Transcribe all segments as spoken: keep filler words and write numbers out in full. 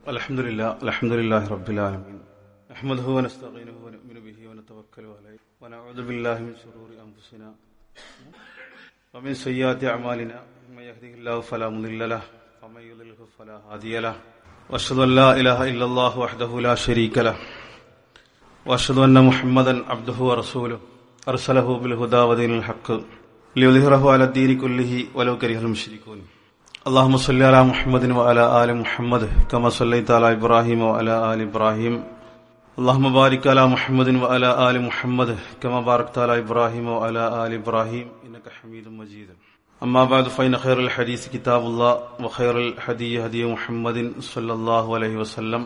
അൽഹംദുലില്ലാഹ് അൽഹംദുലില്ലാഹി റബ്ബിൽ ആലമീൻ നഹ്മദുഹു വനസ്തഈനുഹു വനുഅ്മിനു ബിഹി വനതവക്കലു അലൈഹി വനഊദു ബില്ലാഹി മിൻ ശുറൂരി അൻഫുസിനാ വമിൻ സയ്യിആതി അഅമാലിനാ മൻ യഹ്ദിഹില്ലാഹു ഫലാ മുദില്ല ലഹു വമൻ യുദ്ലിൽഹു ഫലാ ഹാദിയ ലഹു വഅശ്ഹദു അൻ ലാ ഇലാഹ ഇല്ലല്ലാഹു വഹ്ദഹു ലാ ശരീക ലഹു വഅശ്ഹദു അന്ന മുഹമ്മദൻ അബ്ദുഹു വറസൂലുഹു അർസലഹു ബിൽ ഹുദാ വദീനിൽ ഹഖ് ലിയുദ്ഹിറഹു അലദ്ദീനി കുല്ലിഹി വലൗ കരിഹൽ മുശ്രികൂൻ. അല്ലാഹുമ്മ സ്വല്ലി അലാ മുഹമ്മദിൻ വഅലാ ആലി മുഹമ്മദ് കമാ സ്വല്ലൈത അലാ ഇബ്രാഹിം വഅലാ ആലി ഇബ്രാഹിം. അല്ലാഹുമ്മ ബാരിക് അലാ മുഹമ്മദിൻ വഅലാ ആലി മുഹമ്മദ് കമാ ബാരക്ത അലാ ഇബ്രാഹിം വഅലാ ആലി ഇബ്രാഹിം ഇന്നക ഹമീദും മജീദ്. അമ്മാ ബഅദ് ഫഇന്ന ഖൈറൽ ഹദീസ് കിതാബുല്ലാഹ് വഖൈറൽ ഹദീ ഹദീ മുഹമ്മദിൻ സ്വല്ലല്ലാഹു അലൈഹി വസല്ലം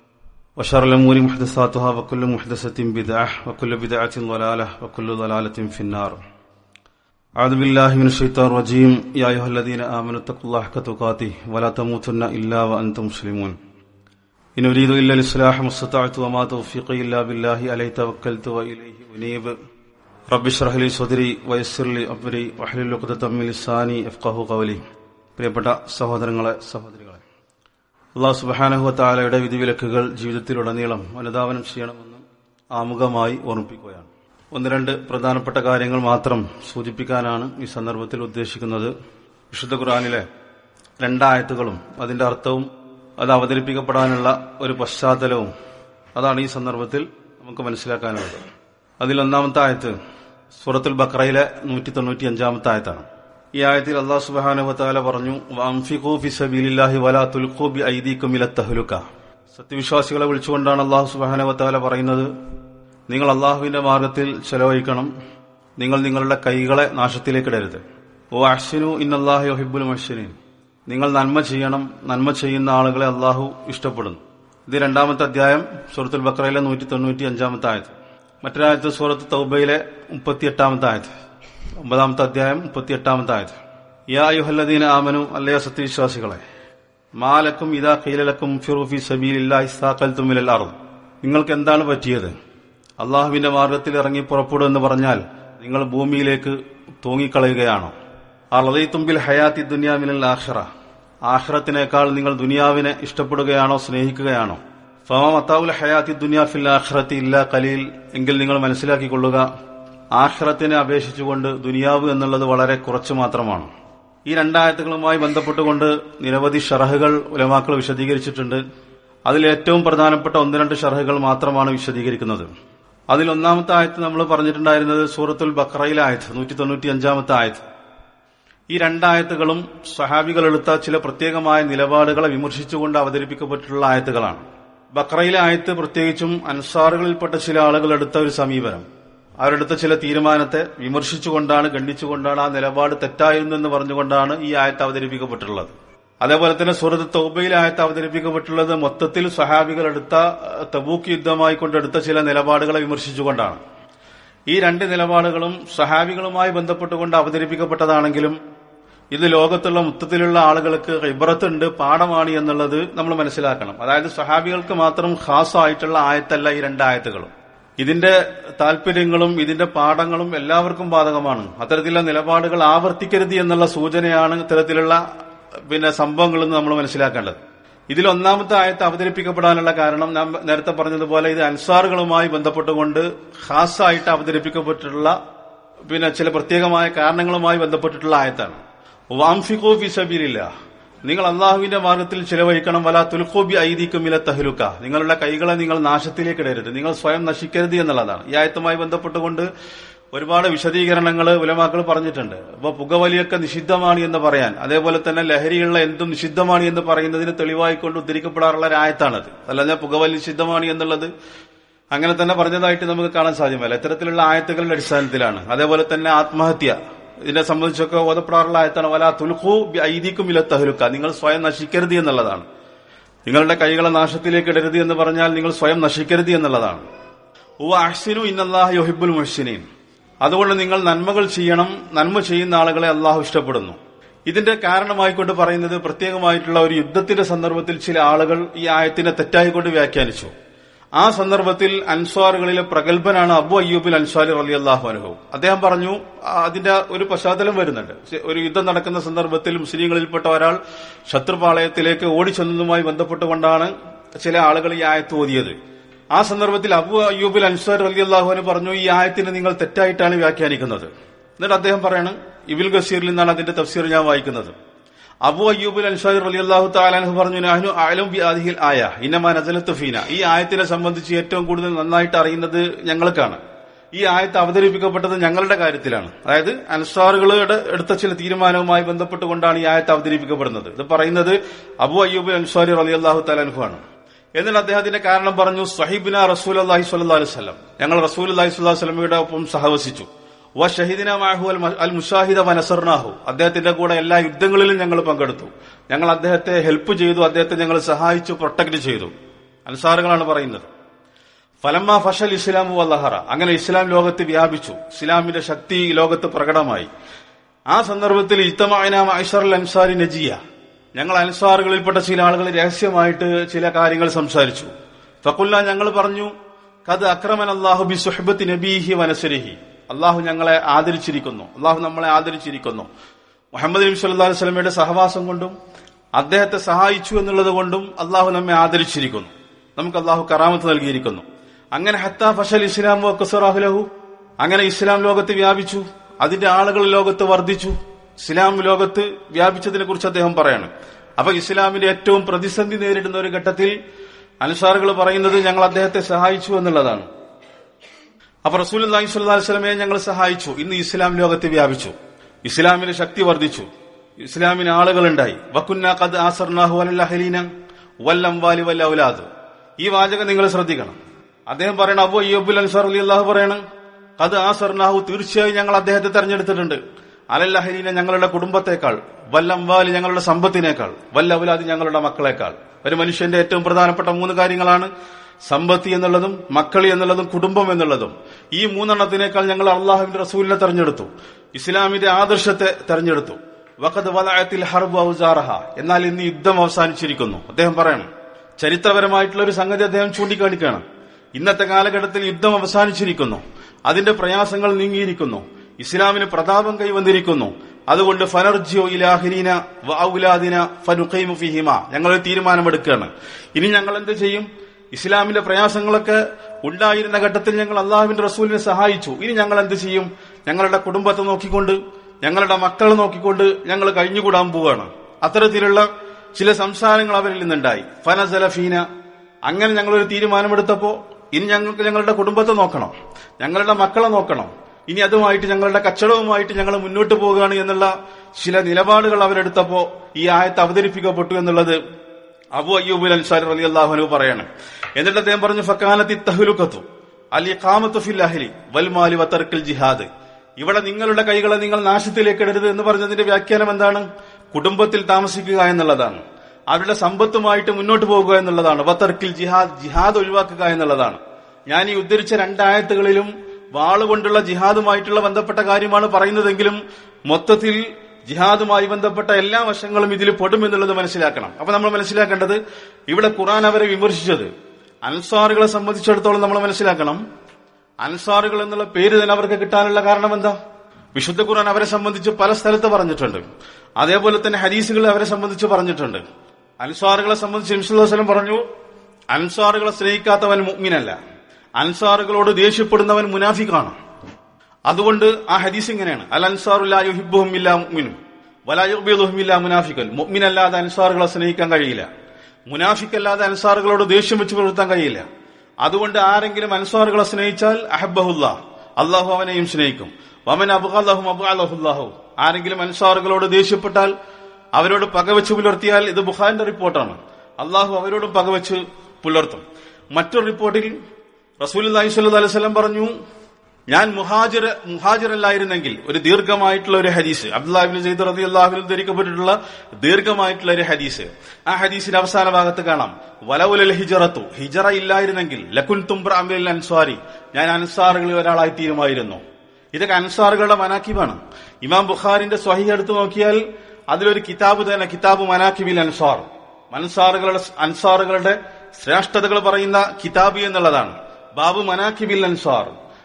വശറൽ ഉമൂരി മുഹ്ദസാതുഹാ വകുല്ലു മുഹ്ദസത്തിൻ ബിദ്അഹ് വകുല്ലു ബിദ്അത്തിൻ ളലാലഹ് വകുല്ലു ളലാലത്തിൻ ഫിന്നാർ. അഊദു ബില്ലാഹി മിനശ് ശൈത്വാനിർ റജീം. യാ അയ്യുഹല്ലദീന ആമനൂ തഖുല്ലാഹ ഹഖ തുഖാതിഹി വലാ തമൂതുന്ന ഇല്ലാ വഅൻതും മുസ്ലിമൂൻ. ഇൻ ഉരീദു ഇല്ലൽ ഇസ്ലാഹ മസ്തതഅതു വമാ തൗഫീഖി ഇല്ലാ ബില്ലാഹി അലൈഹി തവക്കൽതു വഇലൈഹി ഉനീബ്. റബ്ബി ഇശ്റഹ് ലി സദ്രി വയസ്സിർ ലി അംരി വഹ്ലുൽ ഉഖ്ദതം മിൻ ലിസാനി യഫ്ഖഹു ഖൗലി. പ്രിയപ്പെട്ട സഹോദരങ്ങളെ, സഹോദരികളെ, അല്ലാഹു സുബ്ഹാനഹു വ തആലയുടെ വിധിവിലക്കുകൾ ജീവിതത്തിലുടനീളം അനുധാവനം ചെയ്യണമെന്ന് ആമുഖമായി ഓർമ്മിപ്പിക്കുകയാണ്. ഒന്ന് രണ്ട് പ്രധാനപ്പെട്ട കാര്യങ്ങൾ മാത്രം സൂചിപ്പിക്കാനാണ് ഈ സന്ദർഭത്തിൽ ഉദ്ദേശിക്കുന്നത്. വിശുദ്ധ ഖുർആനിലെ രണ്ടായത്തുകളും അതിന്റെ അർത്ഥവും അത് അവതരിപ്പിക്കപ്പെടാനുള്ള ഒരു പശ്ചാത്തലവും അതാണ് ഈ സന്ദർഭത്തിൽ നമുക്ക് മനസ്സിലാക്കാനുള്ളത്. അതിലൊന്നാമത്തെ ആയത്ത് സൂറത്തുൽ ബഖറയിലെ നൂറ്റി തൊണ്ണൂറ്റി അഞ്ചാമത്തെ ആയത്താണ്. ഈ ആയത്തിൽ അല്ലാഹു സുബ്ഹാനഹു വ തആല പറഞ്ഞു, വഅൻഫിഖൂ ഫീ സബീലില്ലാഹി വലാ തുൽഖൂ ബിഐദീകും ഇലൽ തഹ്ലുക. സത്യവിശ്വാസികളെ വിളിച്ചുകൊണ്ടാണ് അല്ലാഹു സുബ്ഹാനഹു വ തആല പറയുന്നത്, നിങ്ങൾ അള്ളാഹുവിന്റെ മാർഗത്തിൽ ചെലവഴിക്കണം, നിങ്ങൾ നിങ്ങളുടെ കൈകളെ നാശത്തിലേക്ക് ഇടരുത്. ഓ അഹ്സിനു ഇന്നല്ലാഹ യുഹിബ്ബുൽ മുഹ്സിനീൻ. നിങ്ങൾ നന്മ ചെയ്യണം, നന്മ ചെയ്യുന്ന ആളുകളെ അള്ളാഹു ഇഷ്ടപ്പെടുന്നു. ഇത് രണ്ടാമത്തെ അധ്യായം സൂറത്തുൽ ബഖറയിലെ നൂറ്റി തൊണ്ണൂറ്റി അഞ്ചാമത്തെ ആയത്ത്. മറ്റൊരായത്ത് സൂറത്ത് തൗബയിലെ മുപ്പത്തിയെട്ടാമത്തെ ആയത്ത്, ഒമ്പതാമത്തെ അധ്യായം മുപ്പത്തിയെട്ടാമത്തെ ആയത്ത്. യാ അയ്യുഹല്ലദീന ആമനു, അല്ലയോ സത്യവിശ്വാസികളെ, മാലക്കും ഇദാ ഖീല ലക്കും ഫിറൂ ഫീ സബീലില്ലാഹി ഇസ്താഖൽതും ഇലൽ അർദ്. നിങ്ങൾക്ക് എന്താണ് പറ്റിയത്? അള്ളാഹുവിന്റെ മാർഗത്തിൽ ഇറങ്ങി പുറപ്പെടും എന്ന് പറഞ്ഞാൽ നിങ്ങൾ ഭൂമിയിലേക്ക് തൂങ്ങിക്കളയുകയാണോ? അർളീതും ബിൽ ഹയാത്തി ദുനിയാ മിനൽ ആഖിറ. ആഖിറത്തിനേക്കാൾ നിങ്ങൾ ദുനിയാവിനെ ഇഷ്ടപ്പെടുകയാണോ, സ്നേഹിക്കുകയാണോ? ഫമാ മതാഉൽ ഹയാത്തി ദുനിയാ ഫിൽ ആഖിറത്തി ഇല്ലാ ഖലീൽ. എങ്കിൽ നിങ്ങൾ മനസ്സിലാക്കിക്കൊള്ളുക, ആഖിറത്തിനെ അപേക്ഷിച്ചുകൊണ്ട് ദുനിയാവ് എന്നുള്ളത് വളരെ കുറച്ചു മാത്രമാണ്. ഈ രണ്ടായത്തുകളുമായി ബന്ധപ്പെട്ടുകൊണ്ട് നിരവധി ഷറഹുകൾ ഉലമാക്കൾ വിശദീകരിച്ചിട്ടുണ്ട്. അതിൽ ഏറ്റവും പ്രധാനപ്പെട്ട ഒന്ന് രണ്ട് ഷറഹുകൾ മാത്രമാണ് വിശദീകരിക്കുന്നത്. അതിൽ ഒന്നാമത്തെ ആയത്ത് നമ്മൾ പറഞ്ഞിട്ടുണ്ടായിരുന്നത് സൂറത്തുൽ ബഖറയിലെ ആയത്ത്, നൂറ്റി തൊണ്ണൂറ്റി അഞ്ചാമത്തെ ആയത്ത്. ഈ രണ്ടായത്തുകളും സഹാബികൾ എടുത്ത ചില പ്രത്യേകമായ നിലപാടുകളെ വിമർശിച്ചുകൊണ്ട് അവതരിപ്പിക്കപ്പെട്ടിട്ടുള്ള ആയത്തുകളാണ്. ബഖറയിലെ ആയത്ത് പ്രത്യേകിച്ചും അൻസാറുകളിൽപ്പെട്ട ചില ആളുകൾ എടുത്ത ഒരു സമീപനം, അവരെടുത്ത ചില തീരുമാനത്തെ വിമർശിച്ചുകൊണ്ടാണ്, ഖണ്ഡിച്ചുകൊണ്ടാണ്, ആ നിലപാട് തെറ്റായിരുന്നു എന്ന് പറഞ്ഞുകൊണ്ടാണ് ഈ ആയത്ത് അവതരിപ്പിക്കപ്പെട്ടിട്ടുള്ളത്. അതേപോലെ തന്നെ സൂറത്ത് തൗബയിലെ ആയത്ത് അവതരിപ്പിക്കപ്പെട്ടുള്ളത് മൊത്തത്തിൽ സഹാബികൾ എടുത്ത തബൂക്ക് യുദ്ധമായി കൊണ്ടെടുത്ത ചില നിലപാടുകളെ വിമർശിച്ചുകൊണ്ടാണ്. ഈ രണ്ട് നിലപാടുകളും സഹാബികളുമായി ബന്ധപ്പെട്ടുകൊണ്ട് അവതരിപ്പിക്കപ്പെട്ടതാണെങ്കിലും ഇത് ലോകത്തുള്ള മൊത്തത്തിലുള്ള ആളുകൾക്ക് ഇബ്രത്തുണ്ട്, പാഠമാണ് എന്നുള്ളത് നമ്മൾ മനസ്സിലാക്കണം. അതായത് സഹാബികൾക്ക് മാത്രം ഖാസായിട്ടുള്ള ആയത്തല്ല ഈ രണ്ടായത്തുകളും. ഇതിന്റെ താല്പര്യങ്ങളും ഇതിന്റെ പാഠങ്ങളും എല്ലാവർക്കും ബാധകമാണ്. അത്തരത്തിലുള്ള നിലപാടുകൾ ആവർത്തിക്കരുത് എന്നുള്ള സൂചനയാണ് ഇത്തരത്തിലുള്ള പിന്നെ സംഭവങ്ങളിൽ നിന്ന് നമ്മൾ മനസ്സിലാക്കേണ്ടത്. ഇതിൽ ഒന്നാമത്തെ ആയത്ത് അവതരിപ്പിക്കപ്പെടാനുള്ള കാരണം ഞാൻ നേരത്തെ പറഞ്ഞതുപോലെ ഇത് അൻസാറുകളുമായി ബന്ധപ്പെട്ടുകൊണ്ട് ഖാസായിട്ട് അവതരിപ്പിക്കപ്പെട്ടിട്ടുള്ള പിന്നെ ചില പ്രത്യേകമായ കാരണങ്ങളുമായി ബന്ധപ്പെട്ടിട്ടുള്ള ആയത്താണ്. വഅൻഫിഖൂ ഫീ സബീലില്ലാഹ്. നിങ്ങൾ അള്ളാഹുവിന്റെ മാർഗത്തിൽ ചിലവഴിക്കണം. വലാ തുൽഖൂ ബിഐദീകും ഇലൽ തഹ്ലുക. നിങ്ങളുടെ കൈകളെ നിങ്ങൾ നാശത്തിലേക്ക് ഇടരുത്, നിങ്ങൾ സ്വയം നശിക്കരുത് എന്നുള്ളതാണ്. ഈ ആയത്തുമായി ബന്ധപ്പെട്ടുകൊണ്ട് ഒരുപാട് വിശദീകരണങ്ങൾ ഉലമാക്കൾ പറഞ്ഞിട്ടുണ്ട്. അപ്പൊ പുകവലിയൊക്കെ നിഷിദ്ധമാണ് എന്ന് പറയാൻ, അതേപോലെ തന്നെ ലഹരിയുള്ള എന്തും നിഷിദ്ധമാണ് എന്ന് പറയുന്നതിന് തെളിവായിക്കൊണ്ട് ഉദ്ധരിക്കപ്പെടാറുള്ള ഒരു ആയത്താണത്. അല്ലാതെ പുകവലി നിഷിദ്ധമാണ് എന്നുള്ളത് അങ്ങനെ തന്നെ പറഞ്ഞതായിട്ട് നമുക്ക് കാണാൻ സാധ്യമല്ല. ഇത്തരത്തിലുള്ള ആയത്തുകളുടെ അടിസ്ഥാനത്തിലാണ്. അതേപോലെ തന്നെ ആത്മഹത്യ, ഇതിനെ സംബന്ധിച്ചൊക്കെ ഓതപ്പെടാറുള്ള ആയത്താണ് വലാ തുൽഖൂ ബിഐദീകും ഇലൽ തഹ്ലുക. നിങ്ങൾ സ്വയം നശിക്കരുത് എന്നുള്ളതാണ്. നിങ്ങളുടെ കൈകളെ നാശത്തിലേക്ക് ഇടരുത് എന്ന് പറഞ്ഞാൽ നിങ്ങൾ സ്വയം നശിക്കരുത് എന്നുള്ളതാണ്. വ അഹ്സിനു ഇന്നല്ലാഹ യുഹിബ്ബുൽ മുഹ്സിനീൻ. അതുകൊണ്ട് നിങ്ങൾ നന്മകൾ ചെയ്യണം, നന്മ ചെയ്യുന്ന ആളുകളെ അള്ളാഹു ഇഷ്ടപ്പെടുന്നു. ഇതിന്റെ കാരണമായിക്കൊണ്ട് പറയുന്നത് പ്രത്യേകമായിട്ടുള്ള ഒരു യുദ്ധത്തിന്റെ സന്ദർഭത്തിൽ ചില ആളുകൾ ഈ ആയത്തിനെ തെറ്റായിക്കൊണ്ട് വ്യാഖ്യാനിച്ചു. ആ സന്ദർഭത്തിൽ അൻസ്വാറുകളിലെ പ്രഗത്ഭനാണ് അബു അയ്യൂബിൽ അൻസാരി റളിയല്ലാഹു അൻഹു. അദ്ദേഹം പറഞ്ഞു, അതിന്റെ ഒരു പശ്ചാത്തലം വരുന്നുണ്ട്. ഒരു യുദ്ധം നടക്കുന്ന സന്ദർഭത്തിൽ മുസ്ലിങ്ങളിൽപ്പെട്ട ഒരാൾ ശത്രുപാളയത്തിലേക്ക് ഓടിച്ചെന്നതുമായി ബന്ധപ്പെട്ടുകൊണ്ടാണ് ചില ആളുകൾ ഈ ആയത്ത് ഓതിയത്. ആ സന്ദർഭത്തിൽ അബൂ അയ്യൂബുൽ അൻസാരി റളിയല്ലാഹു അൻഹു പറഞ്ഞു, ഈ ആയത്തിനെ നിങ്ങൾ തെറ്റായിട്ടാണ് വ്യാഖ്യാനിക്കുന്നത്. എന്നിട്ട് അദ്ദേഹം പറയാണ്, ഇബ്നുൽ ഗസീറിൽ നിന്നാണ് അതിന്റെ തഫ്സീർ ഞാൻ വായിക്കുന്നത്. അബൂ അയ്യൂബുൽ അൻസാരി റളിയല്ലാഹു തആല അൻഹു പറഞ്ഞു, നഹ്നു അഅലം ബി ഹാദിഹിൽ ആയ ഇന്നമാ നസലത്ത് ഫീന. ഈ ആയത്തിനെ സംബന്ധിച്ച് ഏറ്റവും കൂടുതൽ നന്നായിട്ട് അറിയുന്നത് ഞങ്ങൾക്കാണ്. ഈ ആയത്ത് അവതരിപ്പിക്കപ്പെട്ടത് ഞങ്ങളുടെ കാര്യത്തിലാണ്. അതായത് അൻസാറുകളുടെ എടുത്ത ചില തീരുമാനവുമായി ബന്ധപ്പെട്ടുകൊണ്ടാണ് ഈ ആയത്ത് അവതരിപ്പിക്കപ്പെടുന്നത്. ഇത് പറയുന്നത് അബൂ അയ്യൂബുൽ അൻസാരി റളിയല്ലാഹു തആല അൻഹു ആണ്. എന്നിട്ട് അദ്ദേഹത്തിന്റെ കാരണം പറഞ്ഞു, സ്വഹീബിന റസൂലുള്ളാഹി സ്വല്ലല്ലാഹു അലൈഹി വസല്ലം, ഞങ്ങൾ റസൂലുള്ളാഹി സ്വല്ലല്ലാഹു അലൈഹി വസല്ലമയുടെ ഒപ്പം സഹവസിച്ചു. വ ഷഹീദിന മഅഹു അൽ മുശാഹിദ വ നസർനാഹു, അദ്ദേഹത്തിന്റെ കൂടെ എല്ലാ യുദ്ധങ്ങളിലും ഞങ്ങൾ പങ്കെടുത്തു. ഞങ്ങൾ അദ്ദേഹത്തെ ഹെൽപ്പ് ചെയ്തു, അദ്ദേഹത്തെ ഞങ്ങൾ സഹായിച്ചു, പ്രൊട്ടക്ട് ചെയ്തു. അൻസാറുകളാണ് പറയുന്നത്. ഫലമ്മ ഫഷൽ ഇസ്ലാമു വല്ലഹറ, അങ്ങനെ ഇസ്ലാം ലോകത്ത് വ്യാപിച്ചു, ഇസ്ലാമിന്റെ ശക്തി ലോകത്ത് പ്രകടമായി. ആ സന്ദർഭത്തിൽ ഇജ്തമഅനാ മഅശറൽ അൻസാരി നജിയ, ഞങ്ങൾ അൻസാറുകളിൽപ്പെട്ട ചില ആളുകൾ രഹസ്യമായിട്ട് ചില കാര്യങ്ങൾ സംസാരിച്ചു. ഫഖുൽനാ, ഞങ്ങൾ പറഞ്ഞു, ഖദ് അക്രമനല്ലാഹു ബി സുഹ്ബത്തി നബീഹി വ നസ്രിഹി, അള്ളാഹു ഞങ്ങളെ ആദരിച്ചിരിക്കുന്നു, അള്ളാഹു നമ്മളെ ആദരിച്ചിരിക്കുന്നു. മുഹമ്മദ് നബി സല്ലല്ലാഹു അലൈഹി വസല്ലമയുടെ സഹവാസം കൊണ്ടും അദ്ദേഹത്തെ സഹായിച്ചു എന്നുള്ളത് കൊണ്ടും അള്ളാഹു നമ്മെ ആദരിച്ചിരിക്കുന്നു, നമുക്ക് അള്ളാഹു കറാമത്ത് നൽകിയിരിക്കുന്നു. അങ്ങനെ ഹത്താ ഫശൽ ഇസ്ലാം വ കസറഹു ലഹു, അങ്ങനെ ഇസ്ലാം ലോകത്ത് വ്യാപിച്ചു, അതിന്റെ ആളുകൾ ലോകത്ത് വർദ്ധിച്ചു. ഇസ്ലാം ലോകത്ത് വ്യാപിച്ചതിനെ കുറിച്ച് അദ്ദേഹം പറയാണ്. അപ്പൊ ഇസ്ലാമിന്റെ ഏറ്റവും പ്രതിസന്ധി നേരിടുന്ന ഒരു ഘട്ടത്തിൽ അൻസാറുകൾ പറയുന്നത് ഞങ്ങൾ അദ്ദേഹത്തെ സഹായിച്ചു എന്നുള്ളതാണ്. അപ്പൊ റസൂലുള്ളാഹി സ്വല്ലല്ലാഹു അലൈഹി വസല്ലമയെ ഞങ്ങൾ സഹായിച്ചു. ഇന്ന് ഇസ്ലാം ലോകത്ത് വ്യാപിച്ചു, ഇസ്ലാമിന് ശക്തി വർദ്ധിച്ചു, ഇസ്ലാമിന് ആളുകളുണ്ടായി. വകുന്നാ ഖദ് ആസർനാഹു അലൽ അഹ്ലീന വൽ അംവാലി വൽ ഔലാദ്. ഈ വാചകം നിങ്ങൾ ശ്രദ്ധിക്കണം. അദ്ദേഹം പറയണ, അബൂ അയ്യൂബുൽ അൻസാരി റളിയല്ലാഹു പറയണം, ഖദ് ആസർനാഹു, തീർച്ചയായും ഞങ്ങൾ അദ്ദേഹത്തെ തെരഞ്ഞെടുത്തിട്ടുണ്ട്, അലൽ അഹ്ലീന, ഞങ്ങളുടെ കുടുംബത്തെക്കാൾ, വൽ അംവാലി, ഞങ്ങളുടെ സമ്പത്തിനേക്കാൾ, വൽ ഔലാദ്, ഞങ്ങളുടെ മക്കളെക്കാൾ. ഒരു മനുഷ്യന്റെ ഏറ്റവും പ്രധാനപ്പെട്ട മൂന്ന് കാര്യങ്ങളാണ് സമ്പത്തി എന്നുള്ളതും മക്കളി എന്നുള്ളതും കുടുംബം എന്നുള്ളതും. ഈ മൂന്നെണ്ണത്തിനേക്കാൾ ഞങ്ങൾ അള്ളാഹുവിന്റെ റസൂലിനെ തെരഞ്ഞെടുത്തു, ഇസ്ലാമിന്റെ ആദർശത്തെ തെരഞ്ഞെടുത്തു. വഖദ് വലഅത്തിൽ ഹർബു ഔസാറഹ, എന്നാൽ ഇന്ന് യുദ്ധം അവസാനിച്ചിരിക്കുന്നു. അദ്ദേഹം പറയണം, ചരിത്രപരമായിട്ടുള്ള ഒരു സംഗതി അദ്ദേഹം ചൂണ്ടിക്കാണിക്കുകയാണ്. ഇന്നത്തെ കാലഘട്ടത്തിൽ യുദ്ധം അവസാനിച്ചിരിക്കുന്നു, അതിന്റെ പ്രയാസങ്ങൾ നീങ്ങിയിരിക്കുന്നു, ഇസ്ലാമിന് പ്രതാപം കൈവന്നിരിക്കുന്നു. അതുകൊണ്ട് ഫനർജിയോ ഇലാഹിരീന വ ഔലാദിന ഫനുഖീമു ഫീഹിമ, ഞങ്ങൾ തീരുമാനമെടുക്കുകയാണ്. ഇനി ഞങ്ങൾ എന്ത് ചെയ്യും? ഇസ്ലാമിന്റെ പ്രയാസങ്ങളൊക്കെ ഉണ്ടായിരുന്ന ഘട്ടത്തിൽ ഞങ്ങൾ അള്ളാഹുവിന്റെ റസൂലിനെ സഹായിച്ചു. ഇനി ഞങ്ങൾ എന്ത് ചെയ്യും? ഞങ്ങളുടെ കുടുംബത്തെ നോക്കിക്കൊണ്ട്, ഞങ്ങളുടെ മക്കളെ നോക്കിക്കൊണ്ട് ഞങ്ങൾ കഴിഞ്ഞുകൂടാൻ പോവുകയാണ്. അത്തരത്തിലുള്ള ചില സംസാരങ്ങൾ അവരിൽ നിന്നുണ്ടായി. ഫനസല ഫീന, അങ്ങനെ ഞങ്ങളൊരു തീരുമാനമെടുത്തപ്പോ ഇനി ഞങ്ങൾക്ക് ഞങ്ങളുടെ കുടുംബത്തെ നോക്കണം, ഞങ്ങളുടെ മക്കളെ നോക്കണം, ഇനി അതുമായിട്ട് ഞങ്ങളുടെ കച്ചവടവുമായിട്ട് ഞങ്ങൾ മുന്നോട്ട് പോവുകയാണ് എന്നുള്ള ചില നിലപാടുകൾ അവരെടുത്തപ്പോ ഈ ആയത്ത് അവതരിപ്പിക്കപ്പെട്ടു എന്നുള്ളത് അബൂ അയ്യൂബുൽ അൻസാരി റളിയല്ലാഹു അൻഹു പറയാണ്. എന്നിട്ട് അദ്ദേഹം പറഞ്ഞു, ഫകാനത്തി തഹ്ലുഖതു അൽ ഇഖാമത്തു ഫിൽ അഹ്ലി വൽ മാലി വ തർക്കിൽ ജിഹാദ്. ഇവിടെ നിങ്ങളുടെ കൈകളെ നിങ്ങൾ നാശത്തിലേക്ക് ഇടരുത് എന്ന് പറഞ്ഞതിന്റെ വ്യാഖ്യാനം എന്താണ്? കുടുംബത്തിൽ താമസിക്കുക എന്നുള്ളതാണ്, അവരുടെ സമ്പത്തുമായിട്ട് മുന്നോട്ട് പോകുക എന്നുള്ളതാണ്. വ തർക്കിൽ ജിഹാദ്, ജിഹാദ് ഒഴിവാക്കുക എന്നുള്ളതാണ്. ഞാൻ ഈ ഉദ്ധരിച്ച രണ്ടായത്തുകളിലും വാളുകൊണ്ടുള്ള ജിഹാദുമായിട്ടുള്ള ബന്ധപ്പെട്ട കാര്യമാണ് പറയുന്നതെങ്കിലും മൊത്തത്തിൽ ജിഹാദുമായി ബന്ധപ്പെട്ട എല്ലാ വശങ്ങളും ഇതിൽ പെടുമെന്നുള്ളത് മനസ്സിലാക്കണം. അപ്പൊ നമ്മൾ മനസ്സിലാക്കേണ്ടത്, ഇവിടെ ഖുർആൻ അവരെ വിമർശിച്ചത് അൻസാറുകളെ സംബന്ധിച്ചിടത്തോളം നമ്മൾ മനസ്സിലാക്കണം, അൻസാറുകൾ എന്നുള്ള പേര് തന്നെ അവർക്ക് കിട്ടാനുള്ള കാരണം എന്താ? വിശുദ്ധ ഖുർആൻ അവരെ സംബന്ധിച്ച് പല സ്ഥലത്ത് പറഞ്ഞിട്ടുണ്ട്, അതേപോലെ തന്നെ ഹദീസുകൾ അവരെ സംബന്ധിച്ച് പറഞ്ഞിട്ടുണ്ട്. അൻസാറുകളെ സംബന്ധിച്ച് നബി സല്ലല്ലാഹു അലൈഹി വസല്ലം പറഞ്ഞു, അൻസാറുകളെ സ്നേഹിക്കാത്തവൻ മുഅ്മിനല്ല, അൻസാറുകളോട് ദേഷ്യപ്പെടുന്നവൻ മുനാഫിഖാണ്. അതുകൊണ്ട് ആ ഹദീസ് ഇങ്ങനെയാണ്, അൽ അൻസാറു ലാ യുഹിബ്ബുഹും ഇല്ലാ മുഅ്മിനും വലാ യുഖ്ബിദുഹും ഇല്ലാ മുനാഫിഖുൻ. മുഅ്മിനല്ലാതെ അൻസാറുകളെ സ്നേഹിക്കാൻ കഴിയില്ല, മുനാഫിക്കല്ലാതെ അൻസാറുകളോട് ദേഷ്യം വെച്ച് പുലർത്താൻ കഴിയില്ല. അതുകൊണ്ട് ആരെങ്കിലും അൻസാറുകളെ സ്നേഹിച്ചാൽ അഹബ്ബഹുല്ലാഹ്, അള്ളാഹു അവനെയും സ്നേഹിക്കും. വമൻ അബ്ഗദഹും അബ്ഗദഹുല്ലാഹു, ആരെങ്കിലും അൻസാറുകളോട് ദേഷ്യപ്പെട്ടാൽ, അവരോട് പകവെച്ച് പുലർത്തിയാൽ, ഇത് ബുഖാരിന്റെ റിപ്പോർട്ടാണ്, അള്ളാഹു അവരോടും പകവെച്ച് പുലർത്തും. മറ്റൊരു റിപ്പോർട്ടിൽ റസൂലുള്ളാഹി സ്വല്ലല്ലാഹു അലൈഹി വസല്ലം പറഞ്ഞു, ഞാൻ മുഹാജിർ മുഹാജിറല്ലായിരുന്നെങ്കിൽ, ഒരു ദീർഘമായിട്ടുള്ള ഒരു ഹദീസ്, അബ്ദുല്ലാഹി ഇബ്നു സയ്യിദ് റളിയല്ലാഹു അൻഹു ധരിക്കപ്പെട്ടിട്ടുള്ള ദീർഘമായിട്ടുള്ള ഒരു ഹദീസ്. ആ ഹദീസിന്റെ അവസാന ഭാഗത്ത് കാണാം, വലൗലൽ ഹിജറത്തു, ഹിജറ ഇല്ലായിരുന്നെങ്കിൽ, ലകുൻതും ബിൽ അൻസാരി, ഞാൻ അൻസാറുകളിൽ ഒരാളായി തീരുമായിരുന്നു. ഇതൊക്കെ അൻസാറുകളുടെ മനാക്കിബാണ്. ഇമാം ബുഖാരിന്റെ സ്വഹീഹ് എടുത്തു നോക്കിയാൽ അതിലൊരു കിതാബ് തന്നെ, കിതാബ് മനാക്കിബിൽ അൻസാർ, അൻസാറുകളുടെ അൻസാറുകളുടെ ശ്രേഷ്ഠതകൾ പറയുന്ന കിതാബ് എന്നുള്ളതാണ്. ബാബു മനാക്കിബിൽ അൻസാർ,